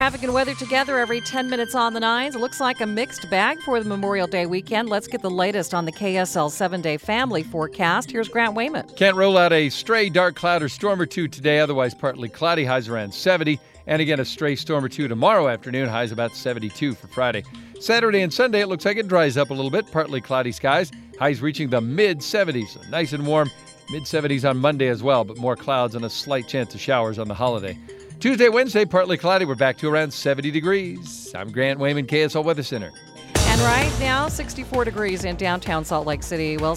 Traffic and weather together every 10 minutes on the nines. It looks like a mixed bag for the Memorial Day weekend. Let's get the latest on the KSL 7-day family forecast. Here's Grant Wayman. Can't rule out a stray dark cloud or storm or two today, otherwise partly cloudy, highs around 70. And again, a stray storm or two tomorrow afternoon, highs about 72 for Friday. Saturday and Sunday, it looks like it dries up a little bit, partly cloudy skies, highs reaching the mid-70s. So nice and warm, mid-70s on Monday as well, but more clouds and a slight chance of showers on the holiday. Tuesday, Wednesday, partly cloudy. We're back to around 70 degrees. I'm Grant Wayman, KSL Weather Center. And right now, 64 degrees in downtown Salt Lake City. Well,